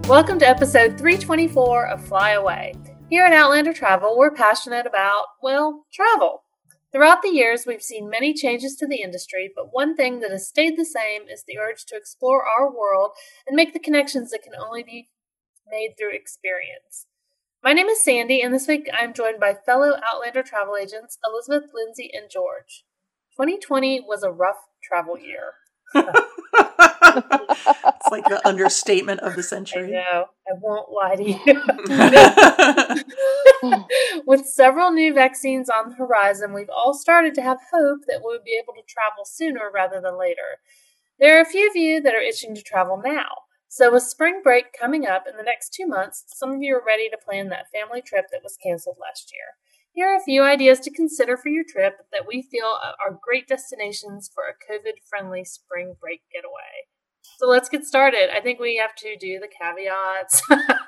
Welcome to episode 324 of Fly Away. Here at Outlander Travel, we're passionate about, travel. Throughout the years, we've seen many changes to the industry, but one thing that has stayed the same is the urge to explore our world and make the connections that can only be made through experience. My name is Sandy, and this week I'm joined by fellow Outlander travel agents Elizabeth, Lindsay, and George. 2020 was a rough travel year. It's like the understatement of the century. I know. I won't lie to you. With several new vaccines on the horizon, we've all started to have hope that we'll be able to travel sooner rather than later. There are a few of you that are itching to travel now. So with spring break coming up in the next 2 months, some of you are ready to plan that family trip that was canceled last year. Here are a few ideas to consider for your trip that we feel are great destinations for a COVID-friendly spring break getaway. So let's get started. I think we have to do the caveats.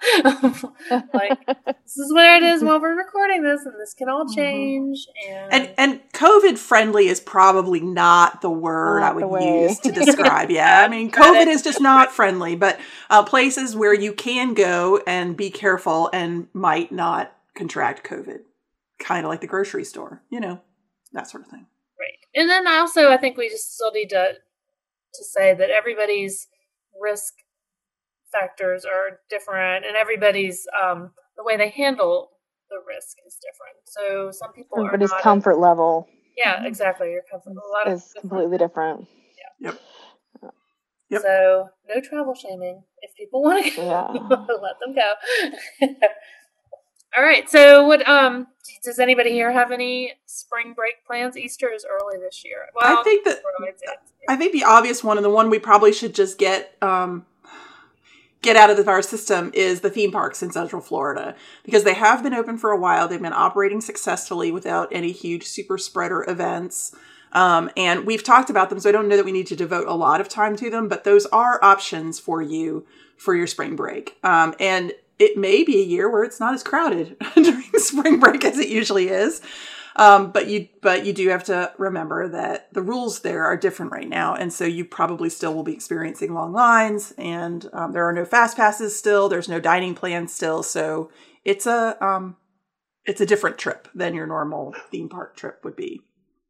This is where it is while we're recording this, and this can all change. And COVID-friendly is probably not the word I would use to describe. Yeah, I mean, COVID is just not friendly, but places where you can go and be careful and might not contract COVID. Kind of like the grocery store, that sort of thing. Right. And then also, I think we just still need to say that everybody's risk factors are different, and everybody's the way they handle the risk is different. So some people everybody's comfort level. Yeah, exactly. Your comfort level is completely different. Yeah. Yep. So no travel shaming. If people want to go, let them go. All right. So what does anybody here have any spring break plans? Easter is early this year. Well, I think the obvious one, and the one we probably should just get out of our system, is the theme parks in Central Florida, because they have been open for a while. They've been operating successfully without any huge super spreader events. And we've talked about them, so I don't know that we need to devote a lot of time to them, but those are options for you for your spring break. And it may be a year where it's not as crowded during spring break as it usually is. But you do have to remember that the rules there are different right now. And so you probably still will be experiencing long lines, and there are no fast passes still. There's no dining plans still. So it's a different trip than your normal theme park trip would be.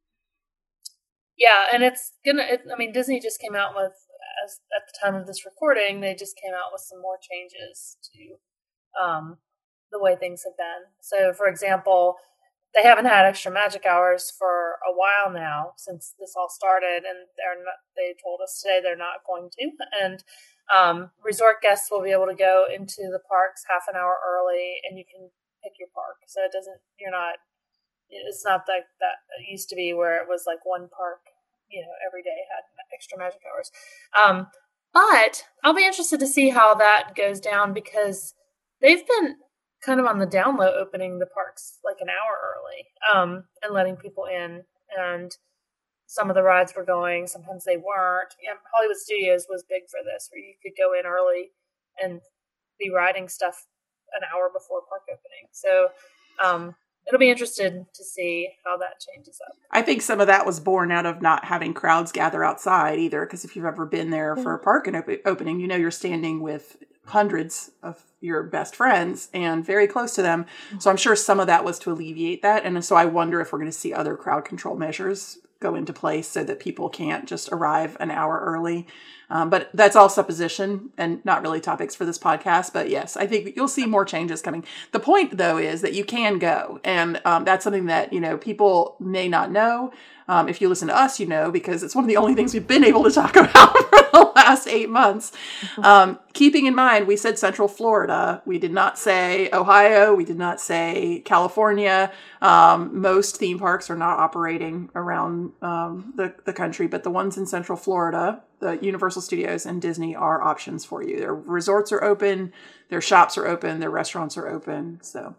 Yeah. And Disney just came out with, at the time of this recording, they just came out with some more changes to the way things have been. So, for example, they haven't had extra magic hours for a while now since this all started, and they told us today they're not going to. And resort guests will be able to go into the parks half an hour early, and you can pick your park. So it's not like that it used to be where it was like one park, every day had extra magic hours. But I'll be interested to see how that goes down, because they've been kind of on the down low opening the parks like an hour early, and letting people in. And some of the rides were going, sometimes they weren't. Hollywood Studios was big for this, where you could go in early and be riding stuff an hour before park opening. So it'll be interesting to see how that changes up. I think some of that was born out of not having crowds gather outside either, because if you've ever been there for a park opening, you're standing with hundreds of your best friends and very close to them. So I'm sure some of that was to alleviate that. And so I wonder if we're going to see other crowd control measures go into place so that people can't just arrive an hour early. But that's all supposition and not really topics for this podcast. But yes, I think you'll see more changes coming. The point, though, is that you can go. And that's something that, people may not know. If you listen to us, because it's one of the only things we've been able to talk about for the last 8 months. Keeping in mind, we said Central Florida. We did not say Ohio. We did not say California. Most theme parks are not operating around the country, but the ones in Central Florida, the Universal Studios and Disney, are options for you. Their resorts are open, their shops are open, their restaurants are open. So,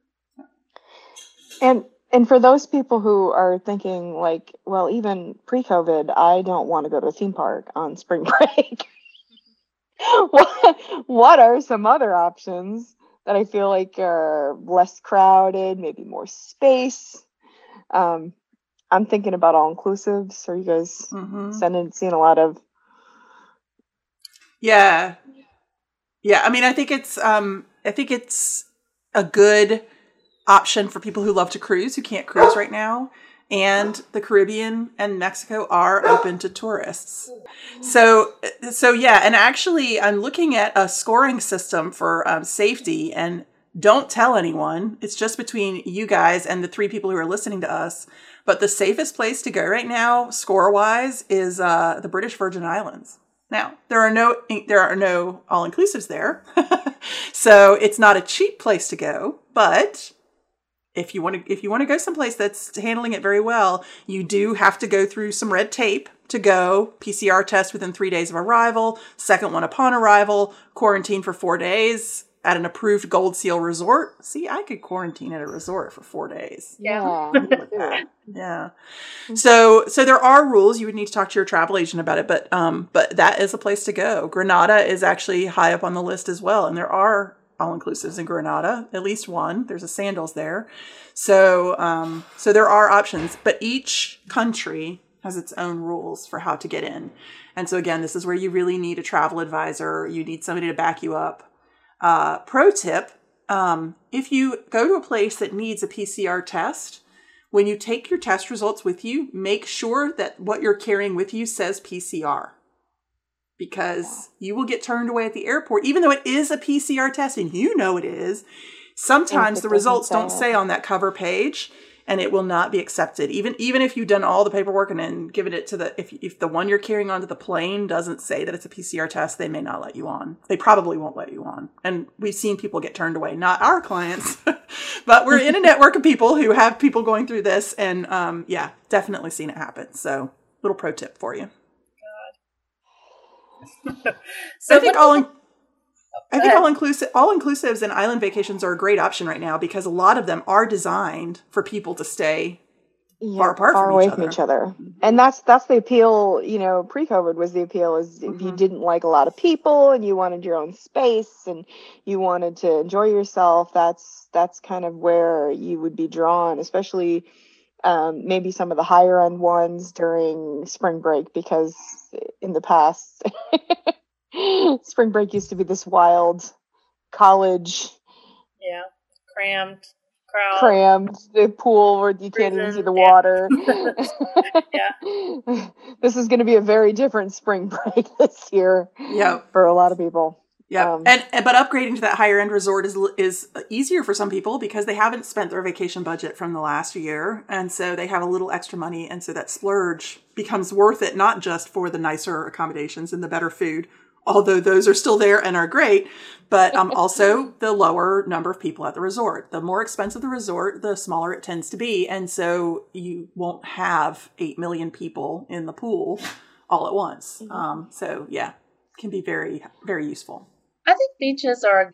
And for those people who are thinking like, well, even pre-COVID, I don't want to go to a theme park on spring break. What are some other options that I feel like are less crowded, maybe more space? I'm thinking about all-inclusives. Are you guys seeing a lot of? Yeah. Yeah, I mean, I think it's a good option for people who love to cruise, who can't cruise right now. And the Caribbean and Mexico are open to tourists. So yeah, and actually I'm looking at a scoring system for safety, and don't tell anyone. It's just between you guys and the 3 people who are listening to us. But the safest place to go right now, score-wise, is the British Virgin Islands. Now, there are no all-inclusives there. So it's not a cheap place to go, but if you want to go someplace that's handling it very well, you do have to go through some red tape to go. PCR test within 3 days of arrival, second one upon arrival, quarantine for 4 days at an approved Gold Seal resort. See, I could quarantine at a resort for 4 days. Yeah. Yeah. So there are rules. You would need to talk to your travel agent about it, but that is a place to go. Granada is actually high up on the list as well, and there are all-inclusives in Granada, at least one. There's a Sandals there. So there are options, but each country has its own rules for how to get in. And so again, this is where you really need a travel advisor. You need somebody to back you up. Pro tip, if you go to a place that needs a PCR test, when you take your test results with you, make sure that what you're carrying with you says PCR. Because you will get turned away at the airport, even though it is a PCR test and you know it is. Sometimes the results don't say on that cover page, and it will not be accepted. Even if you've done all the paperwork and then given it to if the one you're carrying onto the plane doesn't say that it's a PCR test, they may not let you on. They probably won't let you on. And we've seen people get turned away, not our clients, but we're in a network of people who have people going through this, and definitely seen it happen. So, little pro tip for you. So I think all-inclusives and island vacations are a great option right now because a lot of them are designed for people to stay far apart from each other. And that's the appeal, pre-COVID was the appeal is if you didn't like a lot of people and you wanted your own space and you wanted to enjoy yourself, that's kind of where you would be drawn, especially maybe some of the higher end ones during spring break, because in the past, spring break used to be this wild college. Yeah. Crammed, the pool where you can't even see the water. Yeah. This is going to be a very different spring break this year. Yep. For a lot of people. Yeah, but upgrading to that higher end resort is easier for some people because they haven't spent their vacation budget from the last year, and so they have a little extra money, and so that splurge becomes worth it, not just for the nicer accommodations and the better food, although those are still there and are great, but also the lower number of people at the resort. The more expensive the resort, the smaller it tends to be, and so you won't have 8 million people in the pool all at once. So yeah, can be very, very useful. I think beaches are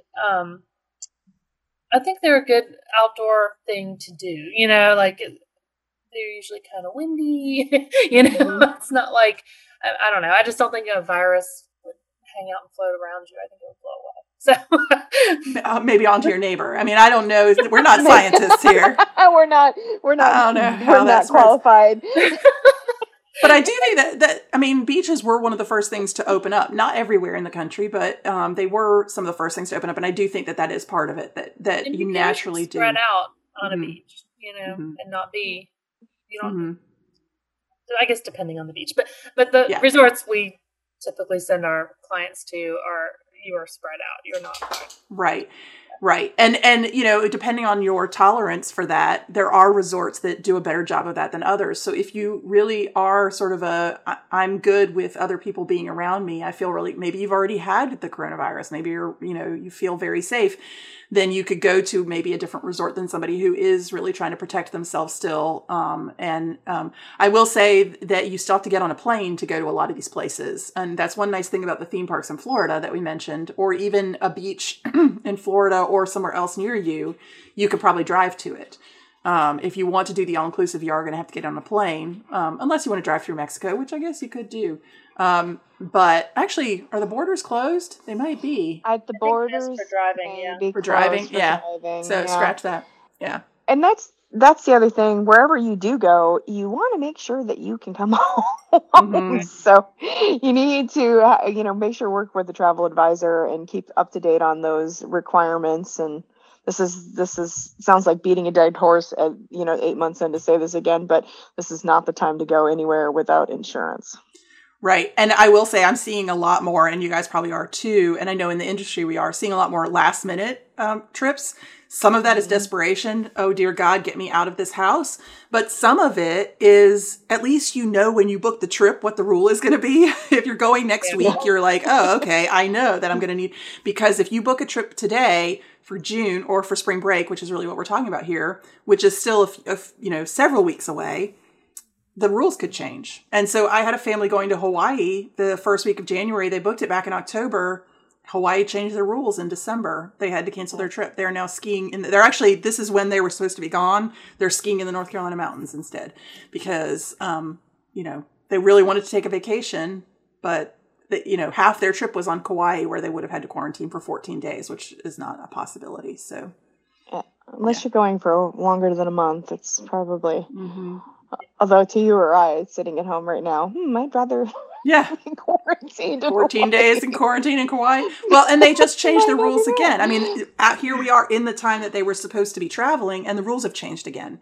I think they're a good outdoor thing to do. Like they're usually kind of windy. It's not like, I don't know. I just don't think a virus would hang out and float around you. I think it would blow away. So maybe onto your neighbor. I mean, I don't know. We're not scientists here. We're not. I don't know how that's qualified. But I do think that beaches were one of the first things to open up. Not everywhere in the country, but they were some of the first things to open up. And I do think that is part of it, that you naturally do. Spread out on a beach, and not be, you don't, I guess depending on the beach. But the resorts we typically send our clients to you are spread out. You're not. Right. Right. And depending on your tolerance for that, there are resorts that do a better job of that than others. So if you really are sort of I'm good with other people being around me, I feel maybe you've already had the coronavirus, maybe you feel very safe, then you could go to maybe a different resort than somebody who is really trying to protect themselves still. I will say that you still have to get on a plane to go to a lot of these places. And that's one nice thing about the theme parks in Florida that we mentioned, or even a beach in Florida or somewhere else near you, you could probably drive to it. If you want to do the all-inclusive, you are going to have to get on a plane, unless you want to drive through Mexico, which I guess you could do. But actually, are the borders closed? They might be. At the borders for driving, For driving, yeah. So scratch that. Yeah. And that's that's the other thing. Wherever you do go, you want to make sure that you can come home. So you need to, make sure work with the travel advisor and keep up to date on those requirements. And this is sounds like beating a dead horse at 8 months in to say this again, but this is not the time to go anywhere without insurance. Right. And I will say I'm seeing a lot more, and you guys probably are too, and I know in the industry we are seeing a lot more last minute trips. Some of that is desperation. Oh, dear God, get me out of this house. But some of it is at least when you book the trip what the rule is going to be. If you're going next week, you're like, oh, okay, I know that I'm going to need, because if you book a trip today for June or for spring break, which is really what we're talking about here, which is still several weeks away, the rules could change. And so I had a family going to Hawaii the first week of January. They booked it back in October. Hawaii changed their rules in December. They had to cancel their trip. They're now skiing this is when they were supposed to be gone. They're skiing in the North Carolina mountains instead because, they really wanted to take a vacation, but half their trip was on Kauai where they would have had to quarantine for 14 days, which is not a possibility. So unless you're going for longer than a month, it's probably, although to you or I sitting at home right now, I'd rather be quarantined 14 days in quarantine in Kauai. Well, and they just changed the rules again. I mean, here we are in the time that they were supposed to be traveling, and the rules have changed again.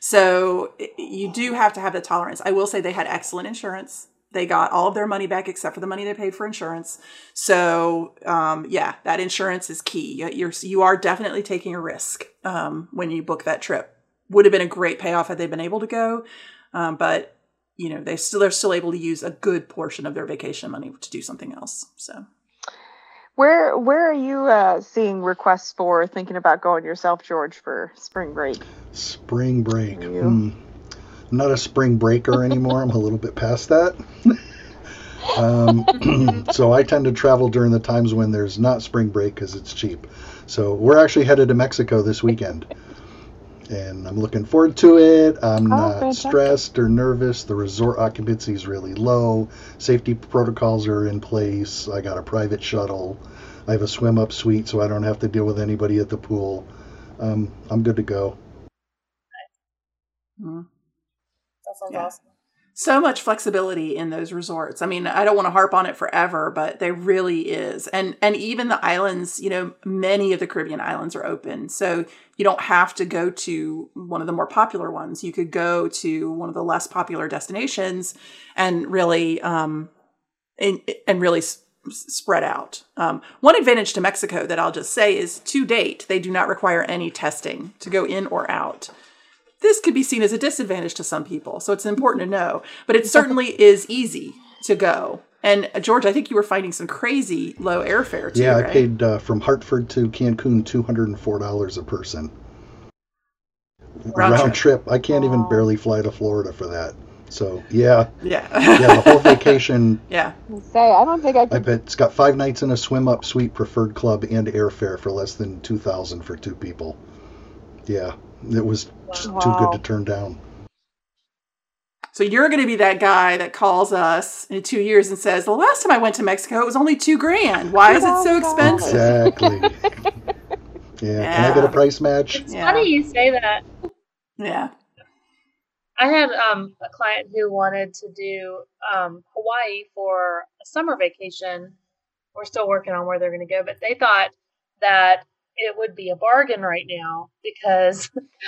So you do have to have the tolerance. I will say they had excellent insurance. They got all of their money back except for the money they paid for insurance. So, that insurance is key. You are definitely taking a risk when you book that trip. Would have been a great payoff had they been able to go, but they're still able to use a good portion of their vacation money to do something else. So, where are you seeing requests for thinking about going yourself, George, for spring break? Spring break. I'm not a spring breaker anymore. I'm a little bit past that. So I tend to travel during the times when there's not spring break because it's cheap. So we're actually headed to Mexico this weekend. And I'm looking forward to it. I'm not stressed or nervous. The resort occupancy is really low. Safety protocols are in place. I got a private shuttle. I have a swim up suite so I don't have to deal with anybody at the pool. I'm good to go. That sounds awesome. So much flexibility in those resorts. I mean, I don't want to harp on it forever, but there really is. And even the islands, many of the Caribbean islands are open. So you don't have to go to one of the more popular ones. You could go to one of the less popular destinations and really, spread out. One advantage to Mexico that I'll just say is to date, they do not require any testing to go in or out. This could be seen as a disadvantage to some people, so it's important to know. But it certainly is easy to go. And George, I think you were finding some crazy low airfare too, right? I paid from Hartford to Cancun $204 a person. Round trip. I can't even barely fly to Florida for that. So, the whole vacation. I don't think I could. I bet it's got 5 nights in a swim up suite, preferred club, and airfare for less than $2,000 for 2 people. Yeah. It was just too good to turn down. So you're going to be that guy that calls us in 2 years and says, the last time I went to Mexico, it was only $2,000. Why is it so expensive? Exactly. Can I get a price match? It's funny you say that. Yeah. I had a client who wanted to do Hawaii for a summer vacation. We're still working on where they're going to go, but they thought that it would be a bargain right now because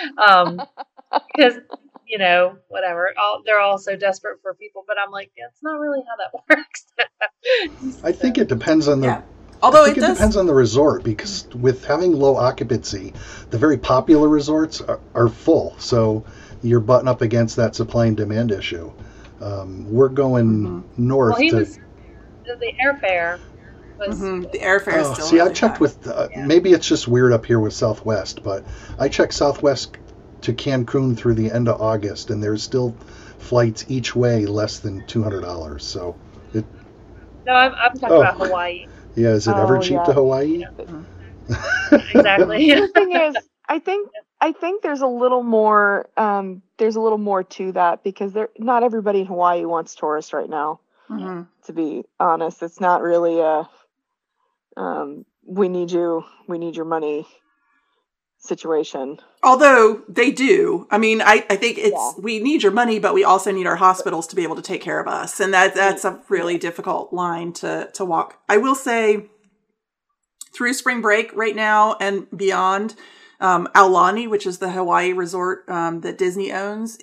whatever. They're all so desperate for people, but I'm like, that's not really how that works. I think it depends on the. Yeah. Although it depends on the resort, because with having low occupancy, the very popular resorts are full. So you're butting up against that supply and demand issue. We're going north the airfare. The airfare is still. See, I checked with. Maybe it's just weird up here with Southwest, but I checked Southwest to Cancun through the end of August, and there's still flights each way less than $200. So it. No, I'm talking about Hawaii. Yeah, is it ever cheap to Hawaii? Exactly. The thing is, I think there's a little more. There's a little more to that because not everybody in Hawaii wants tourists right now. To be honest, it's not really a. We need your money situation. Although they do. I mean, I think we need your money, but we also need our hospitals to be able to take care of us. And that's a really difficult line to walk. I will say through spring break right now and beyond, Aulani, which is the Hawaii resort that Disney owns,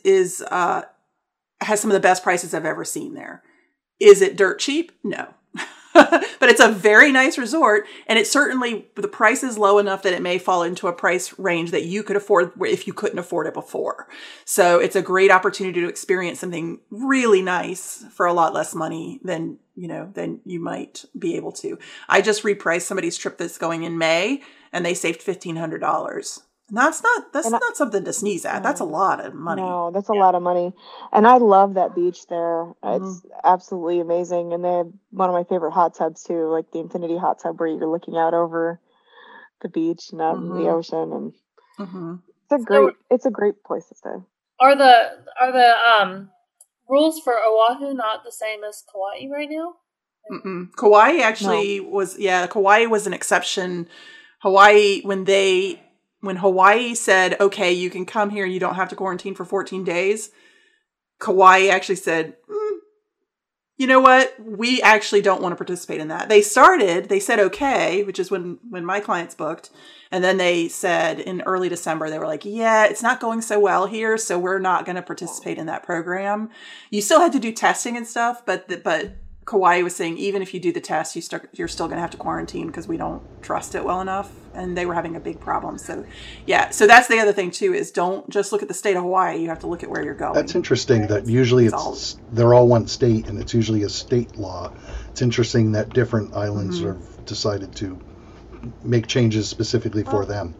has some of the best prices I've ever seen there. Is it dirt cheap? No. But it's a very nice resort, and it's certainly, the price is low enough that it may fall into a price range that you could afford if you couldn't afford it before. So it's a great opportunity to experience something really nice for a lot less money than you might be able to. I just repriced somebody's trip that's going in May, and they saved $1,500. That's not something to sneeze at. That's a lot of money. No, that's a lot of money. And I love that beach there. It's absolutely amazing. And they have one of my favorite hot tubs too, like the Infinity hot tub where you're looking out over the beach and out in the ocean. And it's a great place to stay. Are the rules for Oahu not the same as Kauai right now? Kauai actually was Kauai was an exception. Hawaii, when Hawaii said, okay, you can come here, you don't have to quarantine for 14 days, Kauai actually said, you know what? We actually don't want to participate in that. They said, okay, which is when my clients booked. And then they said in early December, they were like, yeah, it's not going so well here, so we're not going to participate in that program. You still had to do testing and stuff, but Kauai was saying, even if you do the test, you're still going to have to quarantine because we don't trust it well enough. And they were having a big problem. So, so that's the other thing, too, is don't just look at the state of Hawaii. You have to look at where you're going. That's interesting that usually they're all one state, and it's usually a state law. It's interesting that different islands have decided to make changes specifically for them.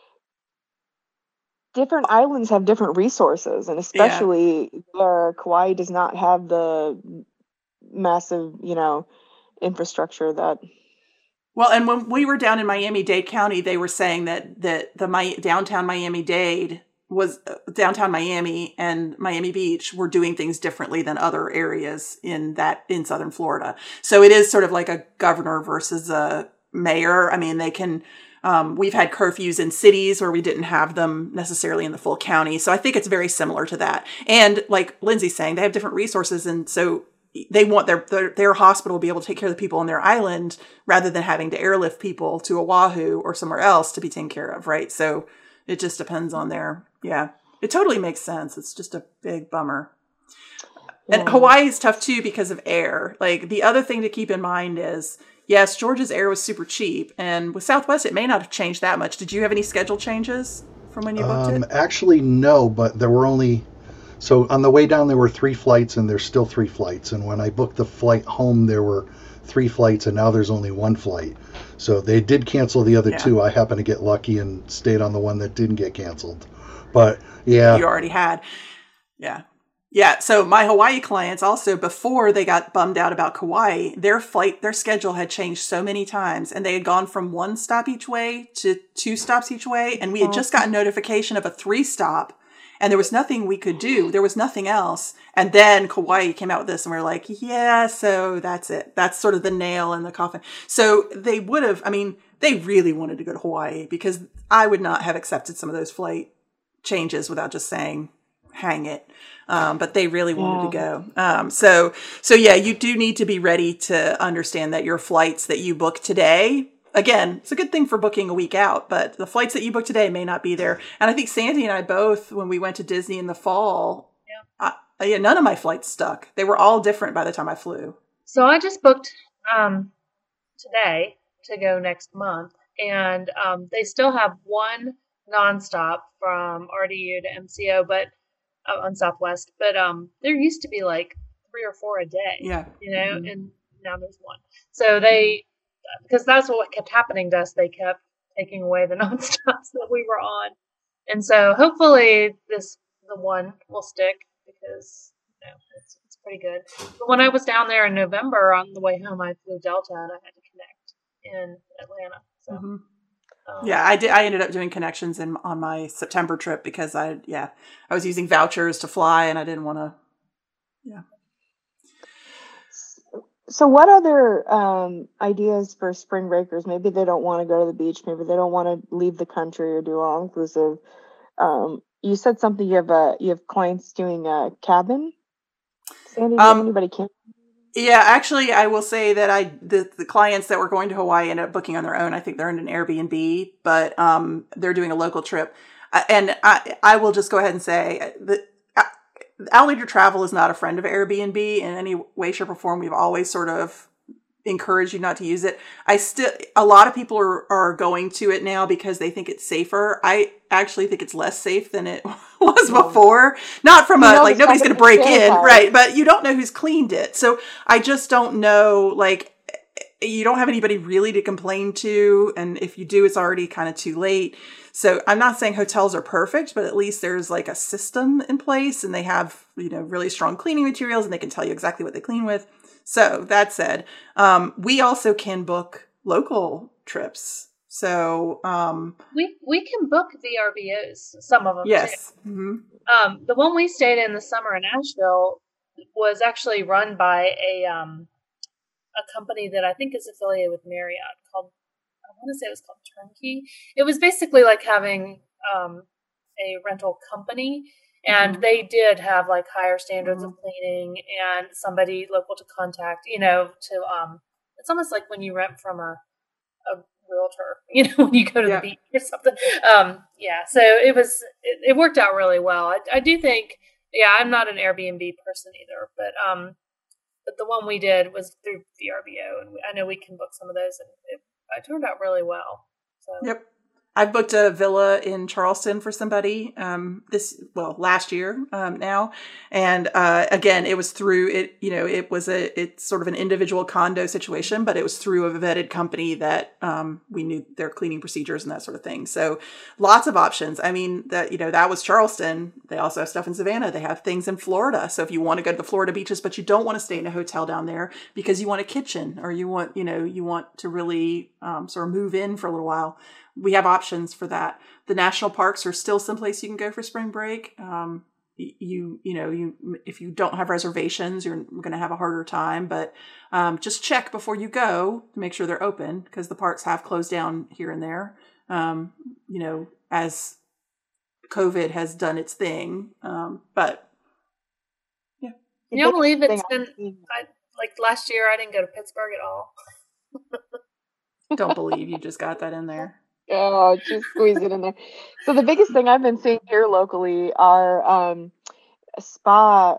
Different islands have different resources, and especially where Kauai does not have the massive, infrastructure that. Well, and when we were down in Miami-Dade County, they were saying that the downtown Miami-Dade was downtown Miami and Miami Beach were doing things differently than other areas in Southern Florida. So it is sort of like a governor versus a mayor. I mean, they can. We've had curfews in cities where we didn't have them necessarily in the full county. So I think it's very similar to that. And like Lindsay's saying, they have different resources, and so they want their hospital to be able to take care of the people on their island rather than having to airlift people to Oahu or somewhere else to be taken care of, right? So it just depends on it totally makes sense. It's just a big bummer. And Hawaii is tough too because of air. Like the other thing to keep in mind is, yes, Georgia's air was super cheap, and with Southwest it may not have changed that much. Did you have any schedule changes from when you booked it? Actually, no, but there were only. So on the way down, there were 3 flights, and there's still 3 flights. And when I booked the flight home, there were 3 flights, and now there's only 1 flight. So they did cancel the other 2. I happened to get lucky and stayed on the one that didn't get canceled. But you already had. Yeah. So my Hawaii clients also, before they got bummed out about Kauai, their schedule had changed so many times, and they had gone from 1 stop each way to 2 stops each way. And we had just gotten notification of a 3 stop. And there was nothing we could do. There was nothing else. And then Kauai came out with this, and we were like, so that's it. That's sort of the nail in the coffin. So they they really wanted to go to Hawaii, because I would not have accepted some of those flight changes without just saying, hang it. But they really wanted to go. So you do need to be ready to understand that your flights that you book today, again, it's a good thing for booking a week out, but the flights that you book today may not be there. And I think Sandy and I both, when we went to Disney in the fall, none of my flights stuck. They were all different by the time I flew. So I just booked today to go next month, and they still have 1 nonstop from RDU to MCO, but on Southwest. But there used to be like 3 or 4 a day. And now there's 1. So because that's what kept happening to us. They kept taking away the nonstops that we were on. And so hopefully the one will stick, because it's pretty good. But when I was down there in November on the way home, I flew Delta, and I had to connect in Atlanta. So I ended up doing connections on my September trip because I was using vouchers to fly, and I didn't want to. So what other ideas for spring breakers? Maybe they don't want to go to the beach. Maybe they don't want to leave the country or do all inclusive. You said something. You have clients doing a cabin. Sandy, anybody can? Yeah, actually, I will say that the clients that were going to Hawaii ended up booking on their own. I think they're in an Airbnb, but they're doing a local trip. And I will just go ahead and say that Alligator Travel is not a friend of Airbnb in any way, shape, or form. We've always sort of encouraged you not to use it. A lot of people are going to it now because they think it's safer. I actually think it's less safe than it was before. Not from like nobody's going to break in, right? But you don't know who's cleaned it. So I just don't know, like, you don't have anybody really to complain to. And if you do, it's already kind of too late. So I'm not saying hotels are perfect, but at least there's like a system in place and they have, really strong cleaning materials and they can tell you exactly what they clean with. So that said, we also can book local trips. So we can book VRBOs, some of them. Yes. Too. Mm-hmm. The one we stayed in the summer in Asheville was actually run by a company that I think is affiliated with Marriott called, I want to say it was called Turnkey. It was basically like having a rental company, and they did have like higher standards of cleaning and somebody local to contact, it's almost like when you rent from a realtor, when you go to the beach or something. So it worked out really well. I do think, I'm not an Airbnb person either, but the one we did was through VRBO, and I know we can book some of those, and it turned out really well. So. Yep. I've booked a villa in Charleston for somebody last year now. And again, it was through it, it's sort of an individual condo situation, but it was through a vetted company that we knew their cleaning procedures and that sort of thing. So lots of options. I mean, that was Charleston. They also have stuff in Savannah. They have things in Florida. So if you want to go to the Florida beaches, but you don't want to stay in a hotel down there because you want a kitchen or you want to really sort of move in for a little while, we have options for that. The national parks are still someplace you can go for spring break. If you don't have reservations, you're going to have a harder time, but just check before you go to make sure they're open, because the parks have closed down here and there, as COVID has done its thing. But yeah. You don't believe it's been, like last year, I didn't go to Pittsburgh at all. Don't believe you just got that in there. Oh, just squeeze it in there. So the biggest thing I've been seeing here locally are spa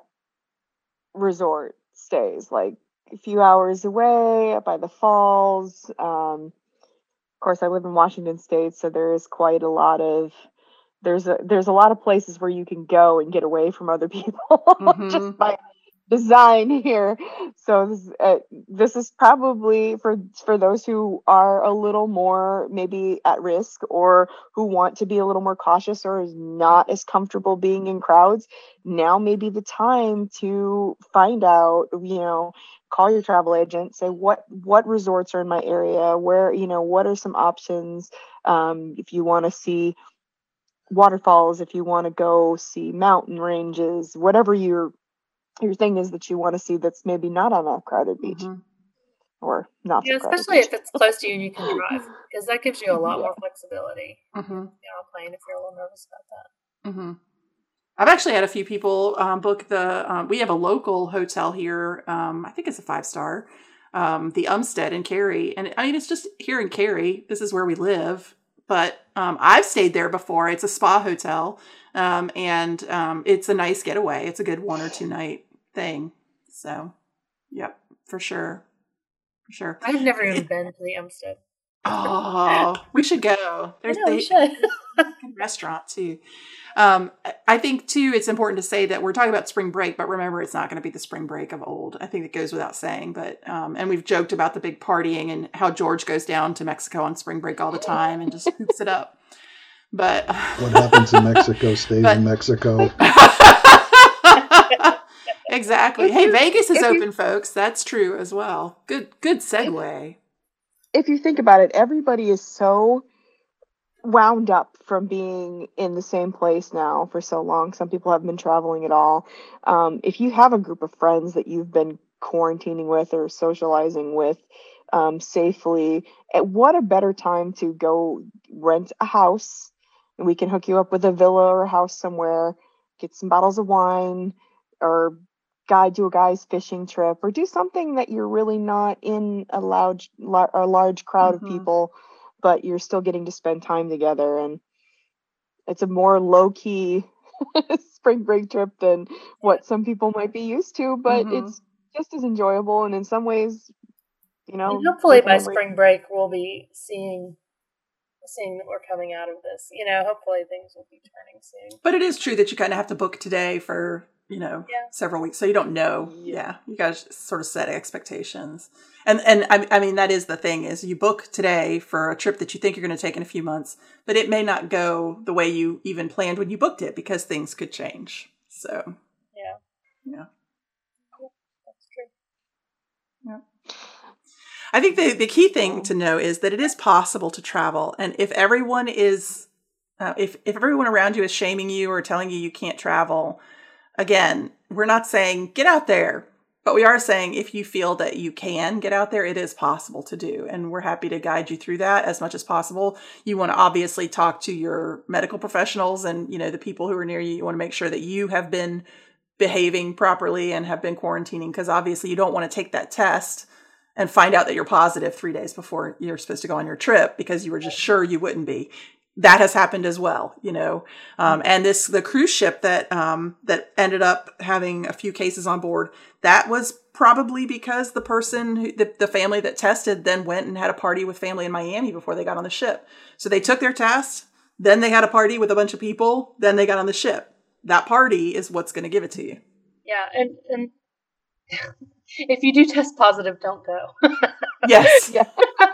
resort stays, like a few hours away by the falls. Of course, I live in Washington State, so there is quite a lot of there's a lot of places where you can go and get away from other people just by design here. So this is probably for those who are a little more maybe at risk, or who want to be a little more cautious, or is not as comfortable being in crowds. Now may be the time to find out, call your travel agent, say what resorts are in my area, where, what are some options, if you want to see waterfalls, if you want to go see mountain ranges, whatever your thing is that you want to see that's maybe not on a crowded beach or not. Yeah, especially if it's close to you and you can drive, because that gives you a lot more flexibility. On a plane if you're a little nervous about that. I've actually had a few people book we have a local hotel here. I think it's a 5-star, the Umstead in Cary. And I mean, it's just here in Cary. This is where we live. But I've stayed there before. It's a spa hotel. And it's a nice getaway. It's a good 1 or 2 night thing. So, yep, for sure. I've never even been to the Umstead. Oh, we should go. We should. Good restaurant too. I think too, it's important to say that we're talking about spring break, but remember, it's not going to be the spring break of old. I think it goes without saying, but, and we've joked about the big partying and how George goes down to Mexico on spring break all the time and just hoops it up. But what happens in Mexico stays in Mexico. Exactly. Hey, Vegas is open, folks. That's true as well. Good segue. If you think about it, everybody is so wound up from being in the same place now for so long. Some people haven't been traveling at all. If you have a group of friends that you've been quarantining with or socializing with safely, what a better time to go rent a house, and we can hook you up with a villa or a house somewhere, get some bottles of wine, or guide you a guy's fishing trip, or do something that you're really not in a large crowd of people, but you're still getting to spend time together. And it's a more low-key spring break trip than what some people might be used to, but it's just as enjoyable. And in some ways, you know, and hopefully by spring break we'll be seeing that we're coming out of this. You know, hopefully things will be turning soon. But it is true that you kind of have to book today for, you know, several weeks. So you don't know. Yeah. You guys sort of set expectations. And I mean, that is the thing, is you book today for a trip that you think you're going to take in a few months, but it may not go the way you even planned when you booked it, because things could change. So, yeah. That's true. Yeah. I think the key thing to know is that it is possible to travel. And if everyone is, if everyone around you is shaming you or telling you can't travel, again, we're not saying get out there, but we are saying if you feel that you can get out there, it is possible to do. And we're happy to guide you through that as much as possible. You want to obviously talk to your medical professionals and, you know, the people who are near you. You want to make sure that you have been behaving properly and have been quarantining, because obviously you don't want to take that test and find out that you're positive 3 days before you're supposed to go on your trip because you were just sure you wouldn't be. That has happened as well, you know. And the cruise ship that ended up having a few cases on board, that was probably because the person, the family that tested, then went and had a party with family in Miami before they got on the ship. So they took their test, then they had a party with a bunch of people, then they got on the ship. That party is what's going to give it to you. Yeah, and if you do test positive, don't go. Yes. Yeah.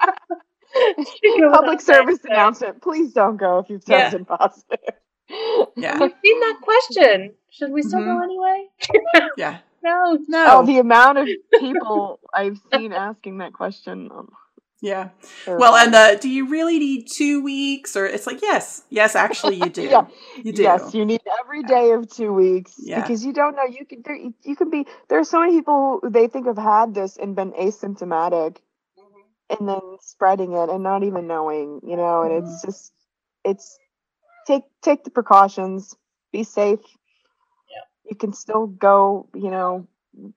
Public service announcement. Please don't go if you've tested positive. Yeah. I've seen that question. Should we still go anyway? Yeah. No. Oh, the amount of people I've seen asking that question. Yeah. Well, and do you really need 2 weeks? Or it's like, yes, actually you do. Yeah. You do. Yes, you need every day of 2 weeks because you don't know. You can be. There are so many people who they think have had this and been asymptomatic, and then spreading it and not even knowing, you know. And it's take the precautions, be safe. Yeah. You can still go, you know.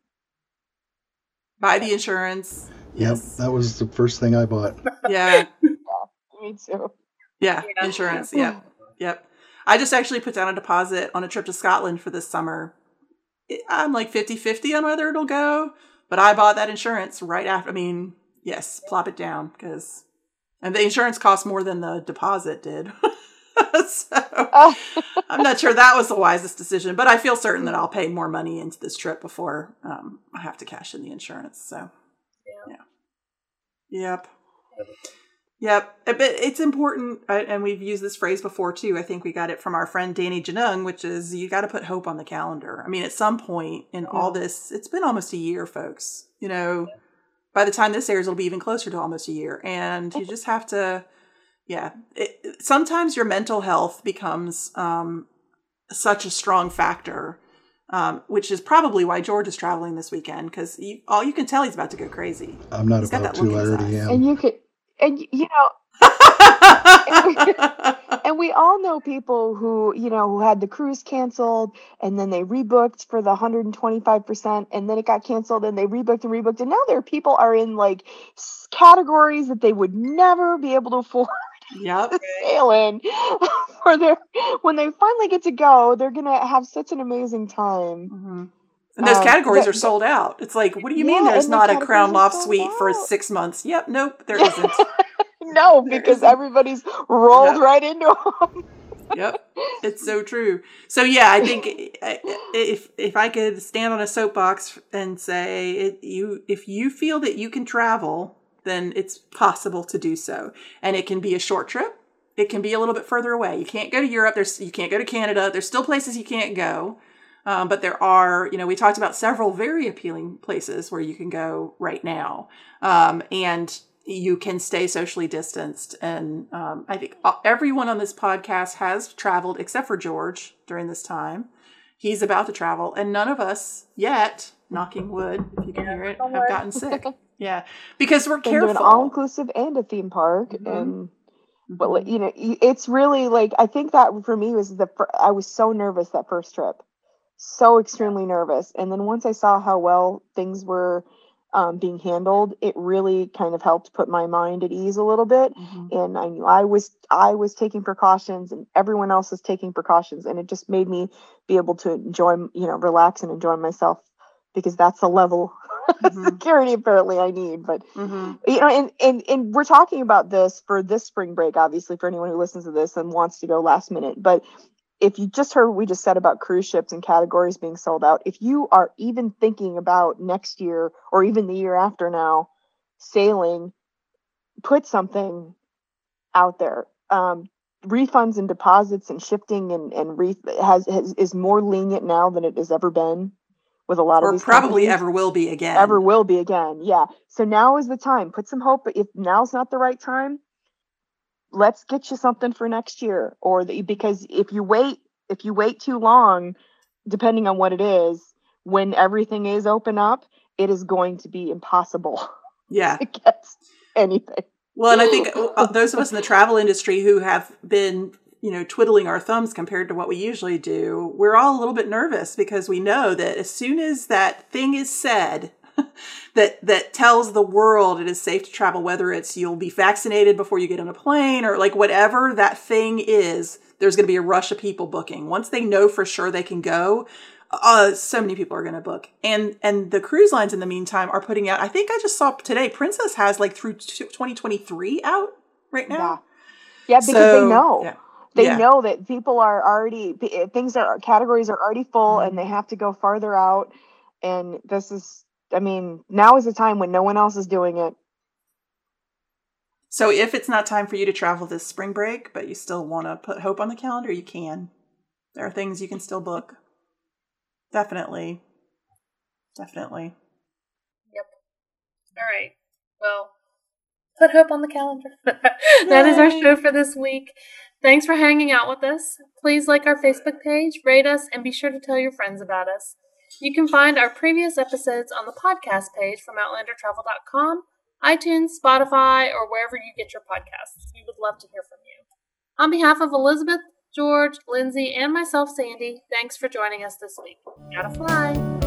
Buy the insurance. Yep, that was the first thing I bought. Yeah. Me too. Yeah, insurance. Yep. I just actually put down a deposit on a trip to Scotland for this summer. I'm like 50-50 on whether it'll go, but I bought that insurance right after. I mean, yes, plop it down and the insurance cost more than the deposit did. So I'm not sure that was the wisest decision, but I feel certain that I'll pay more money into this trip before I have to cash in the insurance. So, yeah. Yep. But it's important, and we've used this phrase before too. I think we got it from our friend Danny Janung, which is you got to put hope on the calendar. I mean, at some point in all this, it's been almost a year, folks. You know, by the time this airs, it'll be even closer to almost a year. And you just have to, sometimes your mental health becomes such a strong factor, which is probably why George is traveling this weekend, because you can tell he's about to go crazy. I'm not about to, I already am. And you could, and you know, and we all know people who, you know, who had the cruise canceled and then they rebooked for the 125% and then it got canceled and they rebooked. And now there are people are in like categories that they would never be able to afford. Yep. Sail in when they finally get to go, they're gonna have such an amazing time. Mm-hmm. And those categories are sold out. It's like, what do you mean there's not a Crown Loft suite for 6 months? Yep, nope, there isn't. No, because everybody's rolled right into them. Yep, it's so true. So yeah, I think if I could stand on a soapbox and say if you feel that you can travel, then it's possible to do so. And it can be a short trip. It can be a little bit further away. You can't go to Europe. You can't go to Canada. There's still places you can't go. But there are, you know, we talked about several very appealing places where you can go right now. And you can stay socially distanced. And I think everyone on this podcast has traveled except for George during this time. He's about to travel, and none of us yet, knocking wood, if you can hear it, have gotten sick. Yeah, because we're careful. An all-inclusive and a theme park, and but you know, it's really like, I think that for me was I was so nervous that first trip, so extremely nervous, and then once I saw how well things were being handled, it really kind of helped put my mind at ease a little bit. And I knew I was taking precautions, and everyone else was taking precautions, and it just made me be able to enjoy, relax and enjoy myself, because that's the level of security apparently I need. But and we're talking about this for this spring break, obviously, for anyone who listens to this and wants to go last minute. But if you just heard what we just said about cruise ships and categories being sold out, if you are even thinking about next year or even the year after now sailing, put something out there. Refunds and deposits and shifting is more lenient now than it has ever been with a lot of these probably companies. Ever will be again. Ever will be again. Yeah. So now is the time. Put some hope. But if now's not the right time, let's get you something for next year, because if you wait too long, depending on what it is, when everything is open up, it is going to be impossible to get anything. Well, and I think those of us in the travel industry who have been, twiddling our thumbs compared to what we usually do, we're all a little bit nervous, because we know that as soon as that thing is said, that tells the world it is safe to travel, whether it's you'll be vaccinated before you get on a plane or like whatever that thing is, there's going to be a rush of people booking. Once they know for sure they can go, so many people are going to book. And the cruise lines in the meantime are putting out, I think I just saw today, Princess has like through 2023 out right now. Yeah, because they know. Yeah. They know that people are already, categories are already full, and they have to go farther out. And now is the time when no one else is doing it. So if it's not time for you to travel this spring break, but you still want to put hope on the calendar, you can. There are things you can still book. Definitely. Yep. All right. Well, put hope on the calendar. That is our show for this week. Thanks for hanging out with us. Please like our Facebook page, rate us, and be sure to tell your friends about us. You can find our previous episodes on the podcast page from OutlanderTravel.com, iTunes, Spotify, or wherever you get your podcasts. We would love to hear from you. On behalf of Elizabeth, George, Lindsay, and myself, Sandy, thanks for joining us this week. Gotta fly!